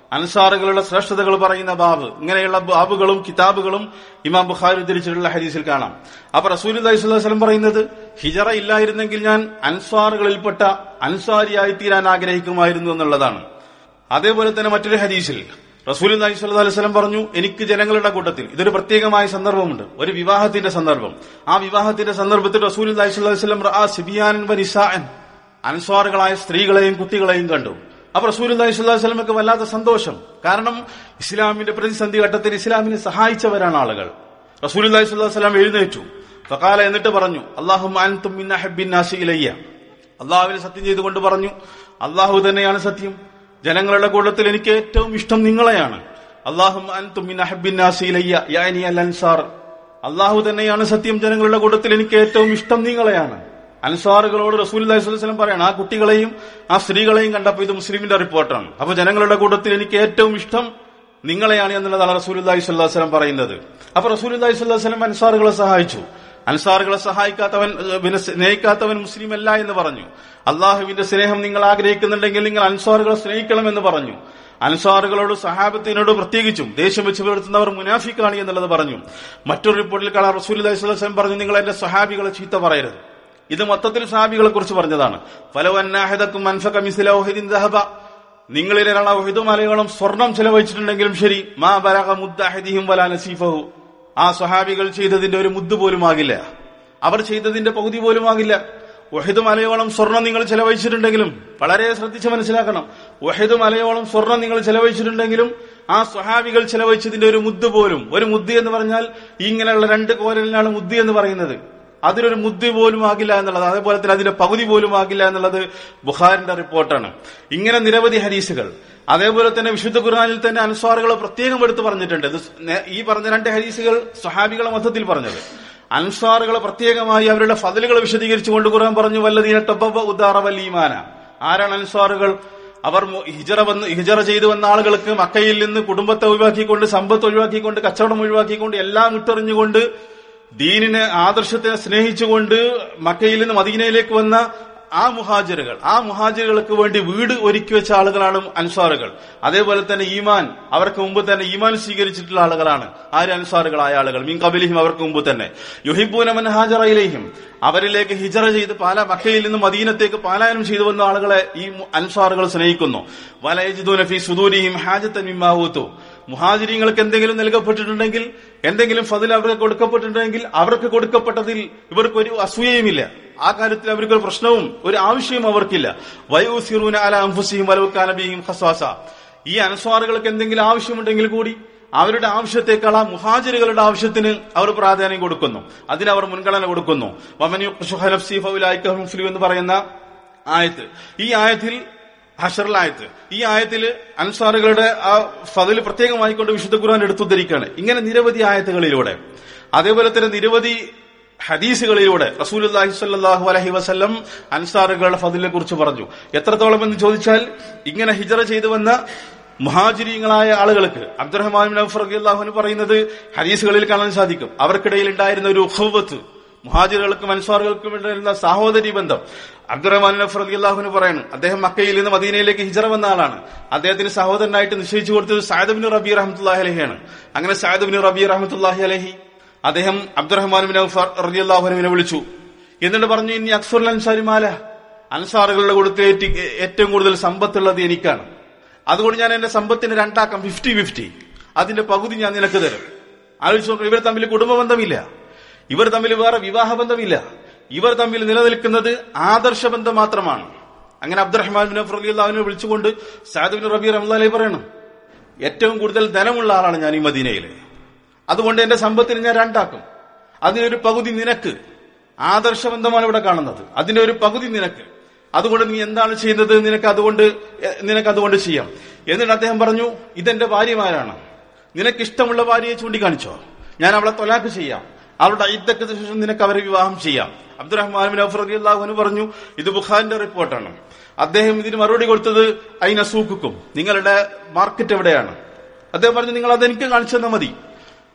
അൻസാറുകളുടെ ശ്രേഷ്ഠതകൾ പറയുന്ന ബാബ്, ഇങ്ങനെയുള്ള ബാബുകളും കിതാബുകളും ഇമാം ബുഖാരി ഉദ്ധരിച്ചിട്ടുള്ള ഹദീസിൽ കാണാം. അപ്പൊ റസൂലുള്ളാഹി സ്വല്ലല്ലാഹു അലൈഹി വസല്ലം പറയുന്നത്, ഹിജറ ഇല്ലായിരുന്നെങ്കിൽ ഞാൻ അൻസാറുകളിൽപ്പെട്ട അൻസാരിയായി തീരാൻ ആഗ്രഹിക്കുമായിരുന്നു എന്നുള്ളതാണ്. അതേപോലെ തന്നെ മറ്റൊരു ഹദീസിൽ റസൂലുള്ളാഹി സ്വല്ലല്ലാഹു അലൈഹി വസല്ലം പറഞ്ഞു, എനിക്ക് ജനങ്ങളുടെ കൂട്ടത്തിൽ, ഇതൊരു പ്രത്യേകമായ സന്ദർഭമുണ്ട്, ഒരു വിവാഹത്തിന്റെ സന്ദർഭം. ആ വിവാഹത്തിന്റെ സന്ദർഭത്തിൽ റസൂലുള്ളാഹി സ്വല്ലല്ലാഹു അലൈഹി വസല്ലം റഅ സിബിയാനൻ വനിസാഅൻ, അൻസ്വാറുകളായ സ്ത്രീകളെയും കുട്ടികളെയും കണ്ടു. അപ്പൊ റസൂലുള്ളാഹി സ്വല്ലല്ലാഹു അലൈഹി വസല്ലമക്ക് വല്ലാത്ത സന്തോഷം. കാരണം ഇസ്ലാമിന്റെ പ്രതിസന്ധി ഘട്ടത്തിൽ ഇസ്ലാമിനെ സഹായിച്ചവരാണ് ആളുകൾ. റസൂലുള്ളാഹി സ്വല്ലല്ലാഹു അലൈഹി വസല്ലം എഴുന്നേറ്റു. ഫഖാല, എന്നിട്ട് പറഞ്ഞു, അല്ലാഹുമ്മ അൻതും മിൻ അഹബ്ബിൻ നാസി ഇലയ്യ. അല്ലാഹുവിനെ സത്യം ചെയ്തുകൊണ്ട് പറഞ്ഞു, അല്ലാഹു തന്നെയാണ് സത്യം, ജനങ്ങളുടെ കൂട്ടത്തിൽ എനിക്ക് ഏറ്റവും ഇഷ്ടം നിങ്ങളെയാണ്. അല്ലാഹുമ്മ അൻതും മിൻ അഹബ്ബിൻ നാസി ഇലയ്യ യാനി അൽ അൻസാർ. അല്ലാഹു തന്നെയാണ് സത്യം, ജനങ്ങളുടെ കൂട്ടത്തിൽ എനിക്ക് ഏറ്റവും ഇഷ്ടം നിങ്ങളെയാണ്. അൻസാറുകളോട് റസൂലുള്ളാഹി സ്വല്ലല്ലാഹു അലൈഹി വസല്ലം പറയാണ്, ആ കുട്ടികളെയും ആ സ്ത്രീകളെയും കണ്ടപ്പോൾ, ഇത് മുസ്ലിമിന്റെ റിപ്പോർട്ടാണ്. അപ്പൊ ജനങ്ങളുടെ കൂട്ടത്തിൽ എനിക്ക് ഏറ്റവും ഇഷ്ടം നിങ്ങളെയാണ് എന്നുള്ളതാണ് റസൂലുള്ളാഹി സ്വല്ലല്ലാഹു അലൈഹി വസല്ലം പറയുന്നത്. അപ്പൊ റസൂലുള്ളാഹി സ്വല്ലല്ലാഹു അലൈഹി വസല്ലം അൻസാറുകളെ സഹായിച്ചു. അൻസാറുകളെ സഹായിക്കാത്തവൻ, പിന്നെ സ്നേഹിക്കാത്തവൻ മുസ്ലിം അല്ല എന്ന് പറഞ്ഞു. അള്ളാഹുവിന്റെ സ്നേഹം നിങ്ങൾ ആഗ്രഹിക്കുന്നുണ്ടെങ്കിൽ നിങ്ങൾ അൻസാറുകളെ സ്നേഹിക്കണമെന്ന് പറഞ്ഞു. അൻസാറുകളോട് സഹാബത്തിനോട് പ്രത്യേകിച്ചും ദേഷ്യം വെച്ച് പുലർത്തുന്നവർ മുനാഫിക്കാണ് എന്നുള്ളത് പറഞ്ഞു. മറ്റൊരു റിപ്പോർട്ടിൽ കാണാൻ റസൂലുള്ളാഹി സ്വല്ലല്ലാഹു അലൈഹി വസല്ലം പറഞ്ഞു, നിങ്ങൾ എന്റെ സഹാബികളെ ചീത്ത പറയരുത്. ഇത് മൊത്തത്തിൽ സഹാബികളെ കുറിച്ച് പറഞ്ഞതാണ്. ഫലൗ അന്നഹദകും അൻഫക മിസ്ല ഉഹദിൻ ദഹബ, നിങ്ങളിൽ ഒരാൾ ഉഹദ് മലയോളം സ്വർണം ചെലവഴിച്ചിട്ടുണ്ടെങ്കിലും ശരി, മാ ബലഗ മുദ്ദ അഹദിഹിം വലാ നസീഫഹു, ആ സഹാബികൾ ചെയ്തതിന്റെ ഒരു മുദ്ദ് പോലും ആകില്ല, അവർ ചെയ്തതിന്റെ പകുതി പോലും ആകില്ല. ഉഹദ് മലയോളം സ്വർണം നിങ്ങൾ ചെലവഴിച്ചിട്ടുണ്ടെങ്കിലും, വളരെ ശ്രദ്ധിച്ച് മനസ്സിലാക്കണം, ഉഹദ് മലയോളം സ്വർണം നിങ്ങൾ ചെലവഴിച്ചിട്ടുണ്ടെങ്കിലും ആ സ്വഹാബികൾ ചെലവഴിച്ചതിന്റെ ഒരു മുദ്ദ് പോലും, ഒരു മുദ്ദ് എന്ന് പറഞ്ഞാൽ ഇങ്ങനെയുള്ള രണ്ട് കോരലിനാണ് മുദ്ദ് എന്ന് പറയുന്നത്, അതിനൊരു മുദ്ദ് പോലും ആകില്ല എന്നുള്ളത്, അതേപോലെ തന്നെ അതിന്റെ പകുതി പോലും ആകില്ല എന്നുള്ളത് ബുഖാരിന്റെ റിപ്പോർട്ടാണ്. ഇങ്ങനെ നിരവധി ഹദീസുകൾ. അതേപോലെ തന്നെ വിശുദ്ധ ഖുർആനിൽ തന്നെ അൻസ്വാറുകളെ പ്രത്യേകം എടുത്ത് പറഞ്ഞിട്ടുണ്ട്. ഇത് ഈ പറഞ്ഞ രണ്ട് ഹദീസുകൾ സ്വഹാബികളെ മൊത്തത്തിൽ പറഞ്ഞത്. അൻസ്വാറുകളെ പ്രത്യേകമായി അവരുടെ ഫദലുകൾ വിശദീകരിച്ചുകൊണ്ട് ഖുർആൻ പറഞ്ഞു, വല്ലദീന തബവ്വഉ ദാറ വൽ ഈമാന. ആരാണ് അൻസ്വാറുകൾ? അവർ ഹിജറ വന്ന് ഹിജറ ചെയ്തു വന്ന ആളുകൾക്ക് മക്കയിൽ നിന്ന് കുടുംബത്തെ ഒഴിവാക്കിക്കൊണ്ട്, സമ്പത്ത് ഒഴിവാക്കിക്കൊണ്ട്, കച്ചവടം ഒഴിവാക്കിക്കൊണ്ട്, എല്ലാം ഇട്ടെറിഞ്ഞുകൊണ്ട്, ദീനിനെ, ആദർശത്തെ സ്നേഹിച്ചുകൊണ്ട് മക്കയിൽ നിന്ന് മദീനയിലേക്ക് വന്ന ആ മുഹാജിറുകൾ, ആ മുഹാജിറുകൾക്ക് വേണ്ടി വീട് ഒരുക്കി വെച്ച ആളുകളാണ് അൻസാറുകൾ. അതേപോലെ തന്നെ ഈമാൻ, അവർക്ക് മുമ്പ് തന്നെ ഈമാൻ സ്വീകരിച്ചിട്ടുള്ള ആളുകളാണ് ആര്? അൻസാറുകളായ ആളുകൾ. മിൻ ഖബലിഹിം, അവർക്ക് മുമ്പ് തന്നെ. യുഹിബ്ബൂന മൻ ഹാജറ ഇലൈഹിം, അവരിലേക്ക് ഹിജറ ചെയ്ത് പാല മക്കയിൽ നിന്ന് മദീനത്തേക്ക് പലായനം ചെയ്തു വന്ന ആളുകളെ ഈ അൻസാറുകൾ സ്നേഹിക്കുന്നു. വല യജിദൂന ഫീ സുദൂരിഹിം ഹാജത്തൻ മിമ്മാ ഊതു, മുഹാജിരീങ്ങൾക്ക് എന്തെങ്കിലും നൽകപ്പെട്ടിട്ടുണ്ടെങ്കിൽ, എന്തെങ്കിലും ഫദ്ൽ അവർക്ക് കൊടുക്കപ്പെട്ടിട്ടുണ്ടെങ്കിൽ അവർക്ക് കൊടുക്കപ്പെട്ടതിൽ ഇവർക്കൊരു അസൂയയുമില്ല. ആ കാര്യത്തിൽ അവർക്കൊരു പ്രശ്നവും ഒരു ആവശ്യവും അവർക്കില്ല. വയൂസിറൂന അലാ അൻഫുസിഹിം വലൗ കാന ബിഹിം ഖസാസ, ഈ അൻസ്വാറുകൾക്ക് എന്തെങ്കിലും ആവശ്യമുണ്ടെങ്കിൽ കൂടി അവരുടെ ആവശ്യത്തെക്കാൾ ആ മുഹാജിറുകളുടെ ആവശ്യത്തിന് അവർ പ്രാധാന്യം കൊടുക്കുന്നു, അതിനവർ മുൻഗണന കൊടുക്കുന്നു. വമൻ യുഖ്ശുഹ നഫ്സി ഫഉലൈക ഹും മുഫ്ലിഹൂൻ എന്ന് പറയുന്ന ആയത്ത്, ഈ ആയത്തിൽ ഹശറിലായത്ത്, ഈ ആയത്തില് അൻസാറുകളുടെ ആ ഫദൽ പ്രത്യേകമായിക്കൊണ്ട് വിശുദ്ധ ഖുർആൻ എടുത്തുദ്ധരിക്കുകയാണ്. ഇങ്ങനെ നിരവധി ആയത്തുകളിലൂടെ, അതേപോലെ തന്നെ നിരവധി ഹദീസുകളിലൂടെ റസൂലുള്ളാഹി സ്വല്ലല്ലാഹു അലൈഹി വസല്ലം അൻസാറുകളുടെ ഫദലിനെ കുറിച്ച് പറഞ്ഞു. എത്രത്തോളം എന്ന് ചോദിച്ചാൽ, ഇങ്ങനെ ഹിജറ ചെയ്തു വന്ന മുഹാജിരീങ്ങളായ ആളുകൾക്ക് അബ്ദുറഹ്മാൻ ബിൻ ഔഫ് റളിയല്ലാഹു അൻഹു പറയുന്നത് ഹദീസുകളിൽ കാണാൻ സാധിക്കും, അവർക്കിടയിൽ ഉണ്ടായിരുന്ന ഒരു ഉഖുവത്ത്, മുഹാജിറുകൾക്കും അൻസാറുകൾക്കും ഉണ്ടായിരുന്ന സഹോദരി ബന്ധം. അബ്ദുറഹ്മാൻ ബിൻ ഔഫ് റളിയല്ലാഹു അൻഹു പറയുന്നു, അദ്ദേഹം മക്കയിൽ നിന്ന് മദീനയിലേക്ക് ഹിജറ വന്ന ആളാണ്. അദ്ദേഹത്തിന് സഹോദരനായിട്ട് നിശ്ചയിച്ചു കൊടുത്തത് സഅദ് ബിൻ റബീ റഹ്മത്തുള്ളാഹി അലൈഹിയാണ്. അങ്ങനെ സഅദ് ബിൻ റബീ റഹ്മത്തുള്ളാഹി അലൈഹി അദ്ദേഹം അബ്ദുറഹ്മാൻ ബിൻ ഔഫ് റളിയല്ലാഹു അൻഹുവിനെ വിളിച്ചു. എന്നിട്ട് പറഞ്ഞു, ഇനി അക്സറുൽ അൻസാരി മാല, അൻസാറുകളുടെ കൊടുത്ത് ഏറ്റവും കൂടുതൽ സമ്പത്തുള്ളത് എനിക്കാണ്, അതുകൊണ്ട് ഞാൻ എന്റെ സമ്പത്തിന് രണ്ടാക്കാം, ഫിഫ്റ്റി ഫിഫ്റ്റി, അതിന്റെ പകുതി ഞാൻ നിനക്ക് തരും. ആലോചിച്ചു നോക്കണം, ഇവർ തമ്മിൽ കുടുംബ ബന്ധമില്ല, ഇവർ തമ്മിൽ വേറെ വിവാഹ ബന്ധമില്ല, ഇവർ തമ്മിൽ നിലനിൽക്കുന്നത് ആദർശബന്ധം മാത്രമാണ്. അങ്ങനെ അബ്ദുറഹ്മാൻ ബിൻ ഔഫ് റളിയല്ലാഹു അൻഹു വിളിച്ചുകൊണ്ട് സഅദ് ബിൻ റബീ റഹ്മത്തുള്ളാഹി അലൈഹി പറയണം, ഏറ്റവും കൂടുതൽ ധനമുള്ള ആളാണ് ഞാൻ ഈ മദീനയില്, അതുകൊണ്ട് എന്റെ സമ്പത്തിന് ഞാൻ രണ്ടാക്കും, അതിനൊരു പകുതി നിനക്ക്. ആദർശബന്ധമാണ് ഇവിടെ കാണുന്നത്, അതിന്റെ ഒരു പകുതി നിനക്ക്, അതുകൊണ്ട് നീ എന്താണ് ചെയ്യുന്നത്, നിനക്ക് അതുകൊണ്ട് നിനക്ക് അതുകൊണ്ട് ചെയ്യാം. എന്നിട്ട് അദ്ദേഹം പറഞ്ഞു, ഇതെന്റെ ഭാര്യമാരാണ്, നിനക്ക് ഇഷ്ടമുള്ള ഭാര്യയെ ചൂണ്ടിക്കാണിച്ചോ, ഞാൻ അവളെ തൊലാക്ക് ചെയ്യാം, അവരുടെ ഇദ്ദക്ക് ശേഷം നിനക്ക് അവരെ വിവാഹം ചെയ്യാം. അബ്ദുറഹ്മാൻ ബിൻ ഔഫ് റളിയല്ലാഹു അൻഹു പറഞ്ഞു, ഇത് ബുഖാരിന്റെ റിപ്പോർട്ടാണ്. അദ്ദേഹം ഇതിന് മറുപടി കൊടുത്തത്, ഐന സൂഖുക്കും, നിങ്ങളുടെ മാർക്കറ്റ് എവിടെയാണ്? അദ്ദേഹം പറഞ്ഞു, നിങ്ങൾ അതെനിക്ക് കാണിച്ചു തന്നാൽ മതി.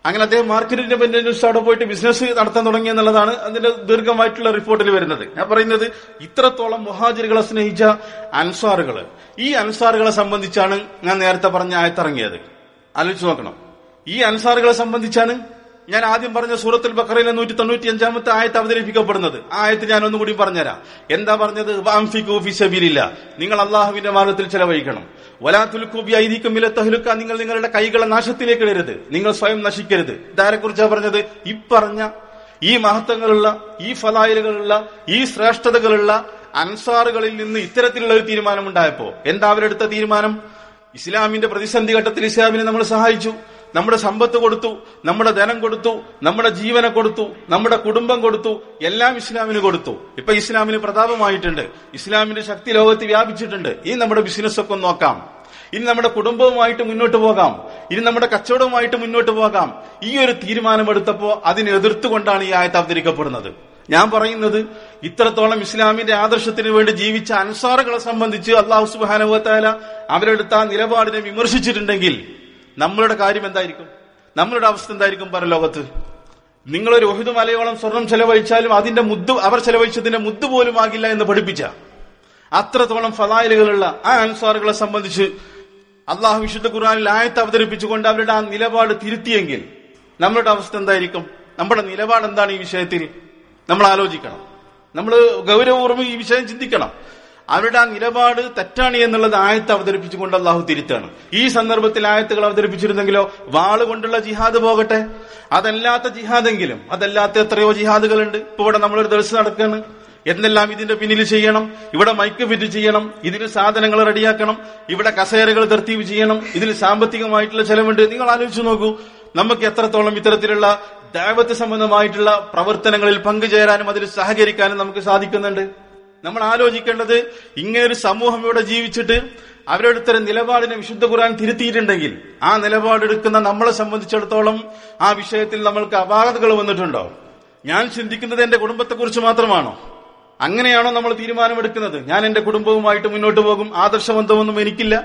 അങ്ങനെ അദ്ദേഹം മാർക്കറ്റ് ഇൻഡിപെൻഡൻസ് അവിടെ പോയിട്ട് ബിസിനസ് നടത്താൻ തുടങ്ങി എന്നുള്ളതാണ് അതിന്റെ ദീർഘമായിട്ടുള്ള റിപ്പോർട്ടിൽ വരുന്നത്. ഞാൻ പറയുന്നത് ഇത്രത്തോളം മുഹാജിറുകളെ സ്നേഹിച്ച അൻസാറുകള്, ഈ അൻസാറുകളെ സംബന്ധിച്ചാണ് ഞാൻ നേരത്തെ പറഞ്ഞ ആയത്തിറങ്ങിയത്. ആലോചിച്ച് നോക്കണം. ഈ അൻസാറുകളെ സംബന്ധിച്ചാണ് ഞാൻ ആദ്യം പറഞ്ഞ സൂറത്തുൽ ബഖറയിലെ നൂറ്റി തൊണ്ണൂറ്റി അഞ്ചാമത്തെ ആയത്ത് അവതരിപ്പിക്കപ്പെടുന്നത്. ആ ആയത്ത് ഞാൻ ഒന്നും കൂടി പറഞ്ഞുതരാം. എന്താ പറഞ്ഞത്? വഅൻഫിഖൂ ഫീ സബീലില്ലാഹ്, നിങ്ങൾ അള്ളാഹുവിന്റെ മാർഗ്ഗത്തിൽ ചെലവഴിക്കണം. വലാ തുൽഖൂ ബിഅയ്ദീകും ഇലാ തഹ്ലുക, നിങ്ങളുടെ നിങ്ങളുടെ കൈകളെ നാശത്തിലേക്ക് ഇടരുത്, നിങ്ങൾ സ്വയം നശിക്കരുത്. ഇതാരെ കുറിച്ചാ പറഞ്ഞത്? ഇപ്പറഞ്ഞ ഈ മഹത്വങ്ങളുള്ള, ഈ ഫലായിലുകളുള്ള, ഈ ശ്രേഷ്ഠതകളുള്ള അൻസാറുകളിൽ നിന്ന് ഇത്തരത്തിലുള്ള ഒരു തീരുമാനം ഉണ്ടായപ്പോ എന്താ അവരെടുത്ത തീരുമാനം? ഇസ്ലാമിന്റെ പ്രതിസന്ധി ഘട്ടത്തിൽ ഇസ്ലാമിനെ നമ്മൾ സഹായിച്ചു, നമ്മുടെ സമ്പത്ത് കൊടുത്തു, നമ്മുടെ ധനം കൊടുത്തു, നമ്മുടെ ജീവനെ കൊടുത്തു, നമ്മുടെ കുടുംബം കൊടുത്തു, എല്ലാം ഇസ്ലാമിന് കൊടുത്തു. ഇപ്പൊ ഇസ്ലാമിന് പ്രതാപമായിട്ടുണ്ട്, ഇസ്ലാമിന്റെ ശക്തി ലോകത്ത് വ്യാപിച്ചിട്ടുണ്ട്. ഇനി നമ്മുടെ ബിസിനസ് ഒക്കെ നോക്കാം, ഇനി നമ്മുടെ കുടുംബവുമായിട്ട് മുന്നോട്ട് പോകാം, ഇനി നമ്മുടെ കച്ചവടവുമായിട്ട് മുന്നോട്ട് പോകാം. ഈ ഒരു തീരുമാനമെടുത്തപ്പോ അതിനെ എതിർത്തുകൊണ്ടാണ് ഈ ആയത്ത് അവതരിക്കപ്പെടുന്നത്. ഞാൻ പറയുന്നത് ഇത്രത്തോളം ഇസ്ലാമിന്റെ ആദർശത്തിന് വേണ്ടി ജീവിച്ച അൻസാറുകളെ സംബന്ധിച്ച് അല്ലാഹു സുബ്ഹാനഹു വ തആല അവരെടുത്ത നിലപാടിനെ വിമർശിച്ചിട്ടുണ്ടെങ്കിൽ നമ്മളുടെ കാര്യം എന്തായിരിക്കും? നമ്മളുടെ അവസ്ഥ എന്തായിരിക്കും പരലോകത്ത്? നിങ്ങളൊരു ഉഹുദ് മലയോളം സ്വർണം ചെലവഴിച്ചാലും അതിന്റെ മുദ്ദ് അവർ ചെലവഴിച്ചതിന്റെ മുദ്ദ് പോലും ആകില്ല എന്ന് പഠിപ്പിച്ച അത്രത്തോളം ഫളായിലുകളുള്ള ആ അൻസാറുകളെ സംബന്ധിച്ച് അള്ളാഹു വിശുദ്ധ ഖുർആനിൽ ആയത്ത് അവതരിപ്പിച്ചുകൊണ്ട് അവരുടെ ആ നിലപാട് തിരുത്തിയെങ്കിൽ നമ്മളുടെ അവസ്ഥ എന്തായിരിക്കും? നമ്മുടെ നിലപാട് എന്താണ് ഈ വിഷയത്തിൽ? നമ്മൾ ആലോചിക്കണം. നമ്മൾ ഗൗരവപൂർവ്വം ഈ വിഷയം ചിന്തിക്കണം. അവരുടെ ആ നിലപാട് തെറ്റാണ് എന്നുള്ളത് ആയത്ത് അവതരിപ്പിച്ചുകൊണ്ട് അള്ളാഹു തിരുത്താണ്. ഈ സന്ദർഭത്തിൽ ആയത്തുകൾ അവതരിപ്പിച്ചിരുന്നെങ്കിലോ വാള് കൊണ്ടുള്ള ജിഹാദ് പോകട്ടെ, അതല്ലാത്ത ജിഹാദെങ്കിലും, അതല്ലാത്ത എത്രയോ ജിഹാദുകളുണ്ട്. ഇപ്പൊ ഇവിടെ നമ്മളൊരു ദർസ് നടക്കുകയാണ്, എന്തെല്ലാം ഇതിന്റെ പിന്നിൽ ചെയ്യണം, ഇവിടെ മൈക്ക് ഫിറ്റ് ചെയ്യണം, ഇതിന് സാധനങ്ങൾ റെഡിയാക്കണം, ഇവിടെ കസേരകൾ തർത്തീവ് ചെയ്യണം, ഇതിൽ സാമ്പത്തികമായിട്ടുള്ള ചെലവുണ്ട്. നിങ്ങൾ ആലോചിച്ച് നോക്കൂ, നമുക്ക് എത്രത്തോളം ഇത്തരത്തിലുള്ള ദഅവത്ത് സംബന്ധമായിട്ടുള്ള പ്രവർത്തനങ്ങളിൽ പങ്കുചേരാനും അതിൽ സഹകരിക്കാനും നമുക്ക് സാധിക്കുന്നുണ്ട്. നമ്മൾ ആലോചിക്കേണ്ടത്, ഇങ്ങനൊരു സമൂഹം ഇവിടെ ജീവിച്ചിട്ട് അവരെടുത്തൊരു നിലപാടിനെ വിശുദ്ധ ഖുർആൻ തിരുത്തിയിട്ടുണ്ടെങ്കിൽ ആ നിലപാടെടുക്കുന്ന നമ്മളെ സംബന്ധിച്ചിടത്തോളം ആ വിഷയത്തിൽ നമ്മൾക്ക് അപാകതകൾ വന്നിട്ടുണ്ടോ? ഞാൻ ചിന്തിക്കുന്നത് എന്റെ കുടുംബത്തെക്കുറിച്ച് മാത്രമാണോ? അങ്ങനെയാണോ നമ്മൾ തീരുമാനമെടുക്കുന്നത്? ഞാൻ എന്റെ കുടുംബവുമായിട്ട് മുന്നോട്ട് പോകും, ആദർശബന്ധമൊന്നും എനിക്കില്ല,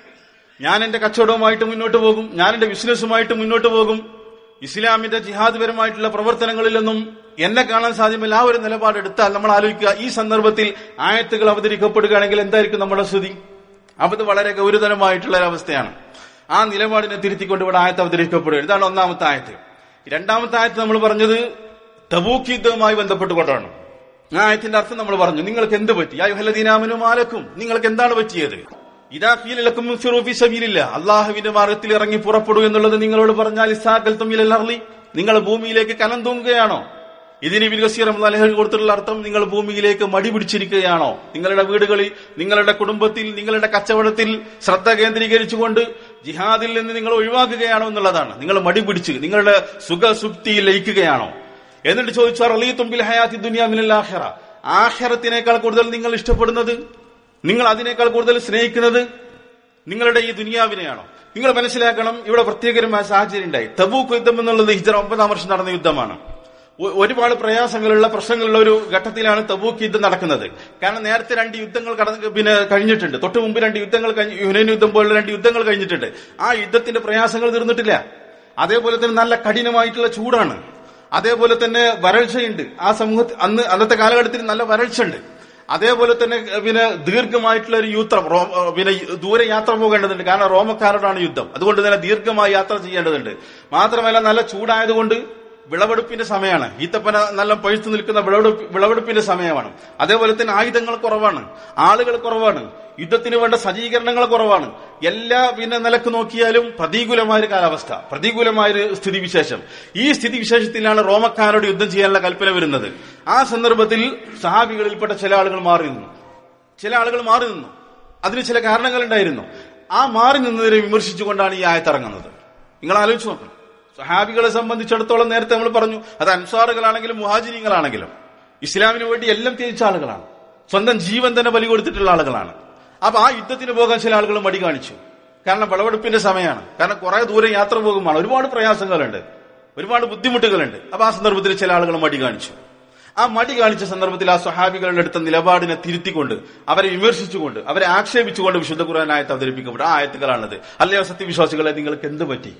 ഞാൻ എന്റെ കച്ചവടവുമായിട്ട് മുന്നോട്ട് പോകും, ഞാൻ എന്റെ ബിസിനസ്സുമായിട്ട് മുന്നോട്ട് പോകും, ഇസ്ലാമിന്റെ ജിഹാദ് പരമായിട്ടുള്ള പ്രവർത്തനങ്ങളിലൊന്നും എന്നെ കാണാൻ സാധ്യമല്ല, ആ ഒരു നിലപാടെടുത്താൽ നമ്മൾ ആലോചിക്കുക, ഈ സന്ദർഭത്തിൽ ആയത്തുകൾ അവതരിക്കപ്പെടുകയാണെങ്കിൽ എന്തായിരിക്കും നമ്മുടെ സ്ഥിതി? അപ്പൊ ഇത് വളരെ ഗൗരവതരമായിട്ടുള്ള ഒരവസ്ഥയാണ്. ആ നിലപാടിനെ തിരുത്തിക്കൊണ്ട് ഇവിടെ ആയത്ത് അവതരിക്കപ്പെടുക. ഇതാണ് ഒന്നാമത്തെ ആയത്ത്. രണ്ടാമത്തെ ആയത്ത് നമ്മൾ പറഞ്ഞത് തബൂക്ക് യുദ്ധവുമായി ബന്ധപ്പെട്ടുകൊണ്ടാണ്. ആ ആയത്തിന്റെ അർത്ഥം നമ്മൾ പറഞ്ഞു. നിങ്ങൾക്ക് എന്ത് പറ്റി? യാ അയ്യുഹല്ലദീന ആമനൂ മാലക്കും, നിങ്ങൾക്ക് എന്താണ് പറ്റിയത്? ഇദാ ഖീല ലക്കും ഇൻഫിറൂ ഫീ സബീലില്ലാഹ്, അല്ലാഹുവിന്റെ മാർഗ്ഗത്തിൽ ഇറങ്ങി പുറപ്പെടൂ എന്നുള്ളത് നിങ്ങളോട് പറഞ്ഞാൽ ഇസ്സാഖൽതും ഇലൽ അർളി, നിങ്ങൾ ഭൂമിയിലേക്ക് കനം തൂങ്ങുകയാണോ? ഇതിന് ഇബ്നു കസീർ റഹ്മത്തുള്ളാഹി കൊടുത്തിട്ടുള്ള അർത്ഥം, നിങ്ങൾ ഭൂമിയിലേക്ക് മടി പിടിച്ചിരിക്കുകയാണോ? നിങ്ങളുടെ വീടുകളിൽ, നിങ്ങളുടെ കുടുംബത്തിൽ, നിങ്ങളുടെ കച്ചവടത്തിൽ ശ്രദ്ധ കേന്ദ്രീകരിച്ചുകൊണ്ട് ജിഹാദിൽ നിന്ന് നിങ്ങൾ ഒഴിവാക്കുകയാണോ എന്നുള്ളതാണ്. നിങ്ങൾ മടി പിടിച്ച് നിങ്ങളുടെ സുഖസുപ്തിയിൽ ലയിക്കുകയാണോ? എന്നിട്ട് ചോദിച്ചു, റളീതും ബിൽ ഹയാത്തി ദുനിയ മിനൽ ആഖിറ, ആഖിറത്തിനേക്കാൾ കൂടുതൽ നിങ്ങൾ ഇഷ്ടപ്പെടുന്നത്, നിങ്ങൾ അതിനേക്കാൾ കൂടുതൽ സ്നേഹിക്കുന്നത് നിങ്ങളുടെ ഈ ദുനിയാവിനെയാണോ? നിങ്ങൾ മനസ്സിലാക്കണം, ഇവിടെ പ്രത്യേകരമായ സാഹചര്യം ഉണ്ടായി. തബൂക്ക് യുദ്ധം എന്നുള്ളത് ഹിജ്റ ഒമ്പതാം വർഷം നടന്ന യുദ്ധമാണ്. ഒരുപാട് പ്രയാസങ്ങളുള്ള പ്രശ്നങ്ങളുള്ള ഒരു ഘട്ടത്തിലാണ് തബൂക്ക് യുദ്ധം നടക്കുന്നത്. കാരണം നേരത്തെ രണ്ട് യുദ്ധങ്ങൾ കടന്ന് പിന്നെ കഴിഞ്ഞിട്ടുണ്ട്. തൊട്ട് മുമ്പ് രണ്ട് യുദ്ധങ്ങൾ കഴിഞ്ഞ്, ഹുനൈൻ യുദ്ധം പോലുള്ള രണ്ട് യുദ്ധങ്ങൾ കഴിഞ്ഞിട്ടുണ്ട്. ആ യുദ്ധത്തിന്റെ പ്രയാസങ്ങൾ തീർന്നിട്ടില്ല. അതേപോലെ തന്നെ നല്ല കഠിനമായിട്ടുള്ള ചൂടാണ്. അതേപോലെ തന്നെ വരൾച്ചയുണ്ട്. ആ സമൂഹത്തിൽ അന്ന് അന്നത്തെ കാലഘട്ടത്തിൽ നല്ല വരൾച്ച ഉണ്ട്. അതേപോലെ തന്നെ പിന്നെ ദീർഘമായിട്ടുള്ള ഒരു യുദ്ധം, പിന്നെ ദൂരെ യാത്ര പോകേണ്ടതുണ്ട്. കാരണം റോമക്കാരോടാണ് യുദ്ധം. അതുകൊണ്ട് തന്നെ ദീർഘമായി യാത്ര ചെയ്യേണ്ടതുണ്ട്. മാത്രമല്ല നല്ല ചൂടായതുകൊണ്ട് വിളവെടുപ്പിന്റെ സമയമാണ്. ഈത്തപ്പന നല്ല പഴുത്തു നിൽക്കുന്ന വിളവെടുപ്പ് വിളവെടുപ്പിന്റെ സമയമാണ്. അതേപോലെ തന്നെ ആയുധങ്ങൾ കുറവാണ്, ആളുകൾ കുറവാണ്, യുദ്ധത്തിന് വേണ്ട സജ്ജീകരണങ്ങൾ കുറവാണ്. എല്ലാ പിന്നെ നിലക്ക് നോക്കിയാലും പ്രതികൂലമായൊരു കാലാവസ്ഥ, പ്രതികൂലമായൊരു സ്ഥിതിവിശേഷം. ഈ സ്ഥിതിവിശേഷത്തിലാണ് റോമക്കാരോട് യുദ്ധം ചെയ്യാനുള്ള കൽപ്പന വരുന്നത്. ആ സന്ദർഭത്തിൽ സഹാബികളിൽപ്പെട്ട ചില ആളുകൾ മാറി നിന്നു ചില ആളുകൾ മാറി നിന്നു അതിന് ചില കാരണങ്ങൾ ഉണ്ടായിരുന്നു. ആ മാറി നിന്നതിനെ വിമർശിച്ചുകൊണ്ടാണ് ഈ ആയത്തിറങ്ങുന്നത്. നിങ്ങൾ ആലോചിച്ച് നോക്കണം. സഹാബികളെ സംബന്ധിച്ചിടത്തോളം നേരത്തെ നമ്മൾ പറഞ്ഞു, അത് അൻസാറുകളാണെങ്കിലും മുഹാജിരീങ്ങളാണെങ്കിലും ഇസ്ലാമിന് വേണ്ടി എല്ലാം ത്യജിച്ച ആളുകളാണ്, സ്വന്തം ജീവൻ തന്നെ ബലി കൊടുത്തിട്ടുള്ള ആളുകളാണ്. അപ്പൊ ആ യുദ്ധത്തിന് പോകാൻ ചില ആളുകൾ മടി കാണിച്ചു. കാരണം വിളവെടുപ്പിന്റെ സമയമാണ്, കാരണം കുറെ ദൂരം യാത്ര പോകുമ്പോൾ ഒരുപാട് പ്രയാസങ്ങളുണ്ട്, ഒരുപാട് ബുദ്ധിമുട്ടുകളുണ്ട്. അപ്പൊ ആ സന്ദർഭത്തിൽ ചില ആളുകൾ മടി കാണിച്ചു. ആ മടി കാണിച്ച സന്ദർഭത്തിൽ ആ സ്വഹാബികളുടെ അടുത്ത നിലപാടിനെ തിരുത്തിക്കൊണ്ട്, അവരെ വിമർശിച്ചുകൊണ്ട്, അവരെ ആക്ഷേപിച്ചുകൊണ്ട് വിശുദ്ധ ഖുർആൻ ആയത്ത് അവതരിപ്പിക്കപ്പെട്ടു. ആ ആയത്തുകളാണത്. അല്ലയോ സത്യവിശ്വാസികളെ, നിങ്ങൾക്ക് എന്ത് പറ്റി?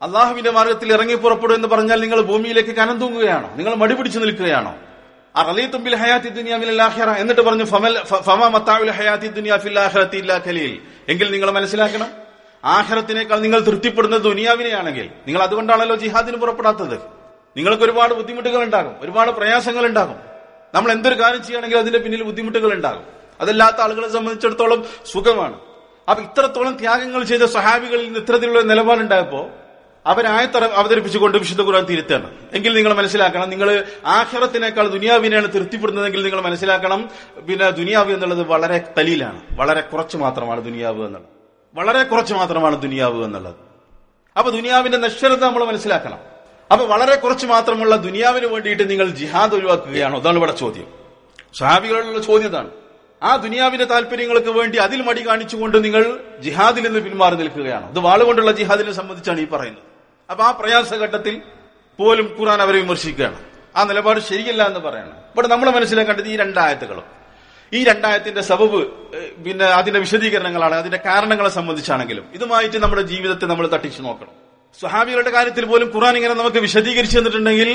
അള്ളാഹുവിന്റെ മാർഗത്തിൽ ഇറങ്ങി പുറപ്പെടും എന്ന് പറഞ്ഞാൽ നിങ്ങൾ ഭൂമിയിലേക്ക് കനം തൂങ്ങുകയാണോ? നിങ്ങൾ മടിപിടിച്ചു നിൽക്കുകയാണോ? അറളീതും ബിൽ ഹയാത്തി ദുനിയ മിനൽ ആഖിറ എന്നിട്ട് പറഞ്ഞു ഫമൽ ഫമാ മതാഉൽ ഹയാത്തി ദുനിയ ഫിൽ ആഖിറതി ഇല്ലാ ഖലീൽ. എങ്കിൽ നിങ്ങൾ മനസ്സിലാക്കണം, ആഖിറത്തിനേക്കാൾ നിങ്ങൾ തൃപ്തിപ്പെടുന്നത് ദുനിയാവിനെയാണെങ്കിൽ നിങ്ങൾ അതുകൊണ്ടാണല്ലോ ജിഹാദിന് പുറപ്പെടാത്തത്. നിങ്ങൾക്ക് ഒരുപാട് ബുദ്ധിമുട്ടുകൾ ഉണ്ടാകും, ഒരുപാട് പ്രയാസങ്ങൾ ഉണ്ടാകും. നമ്മൾ എന്തൊരു കാര്യം ചെയ്യുകയാണെങ്കിൽ അതിന്റെ പിന്നിൽ ബുദ്ധിമുട്ടുകൾ ഉണ്ടാകും. അതല്ലാത്ത ആളുകളെ സംബന്ധിച്ചിടത്തോളം സുഖമാണ്. അപ്പൊ ഇത്രത്തോളം ത്യാഗങ്ങൾ ചെയ്ത സ്വഹാബികളിൽ നിന്ന് ഇത്തരത്തിലുള്ള നിലപാടുണ്ടായപ്പോ അവരായത്ത് അവതരിപ്പിച്ചുകൊണ്ട് വിശുദ്ധ ഖുർആൻ തിരുത്താണ്. എങ്കിൽ നിങ്ങൾ മനസ്സിലാക്കണം, നിങ്ങൾ ആഖിറത്തിനേക്കാൾ ദുനിയാവിനെയാണ് തൃപ്തിപ്പെടുന്നതെങ്കിൽ നിങ്ങൾ മനസ്സിലാക്കണം, പിന്നെ ദുനിയാവ് എന്നുള്ളത് വളരെ കലീലാണ്, വളരെ കുറച്ച് മാത്രമാണ് ദുനിയാവ് എന്നുള്ളത്, വളരെ കുറച്ച് മാത്രമാണ് ദുനിയാവ് എന്നുള്ളത്. അപ്പൊ ദുനിയാവിന്റെ നശ്വരത നമ്മൾ മനസ്സിലാക്കണം. അപ്പൊ വളരെ കുറച്ച് മാത്രമുള്ള ദുനിയാവിന് വേണ്ടിയിട്ട് നിങ്ങൾ ജിഹാദ് ഒഴിവാക്കുകയാണോ? അതാണ് ഇവിടെ ചോദ്യം. സ്വഹാബികളുള്ള ചോദ്യം ഇതാണ്. ആ ദുനിയാവിന്റെ താല്പര്യങ്ങൾക്ക് വേണ്ടി അതിൽ മടി കാണിച്ചുകൊണ്ട് നിങ്ങൾ ജിഹാദിൽ നിന്ന് പിന്മാറി നിൽക്കുകയാണോ? ഇത് വാളുകൊണ്ടുള്ള ജിഹാദിനെ സംബന്ധിച്ചാണ് ഈ പറയുന്നത്. അപ്പൊ ആ പ്രയാസഘട്ടത്തിൽ പോലും ഖുർആൻ അവരെ വിമർശിക്കുകയാണ്. ആ നിലപാട് ശരിയല്ല എന്ന് പറയണം. ഇവിടെ നമ്മൾ മനസ്സിലാക്കേണ്ടത് ഈ രണ്ടായത്തുകളും ഈ രണ്ടായത്തിന്റെ സബബ് പിന്നെ അതിന്റെ വിശദീകരണങ്ങളാണ്, അതിന്റെ കാരണങ്ങളെ സംബന്ധിച്ചാണെങ്കിലും ഇതുമായിട്ട് നമ്മുടെ ജീവിതത്തെ നമ്മൾ തട്ടിച്ചു നോക്കണം. സ്വഹാബികളുടെ കാര്യത്തിൽ പോലും ഖുർആൻ ഇങ്ങനെ നമുക്ക് വിശദീകരിച്ചു തന്നിട്ടുണ്ടെങ്കിൽ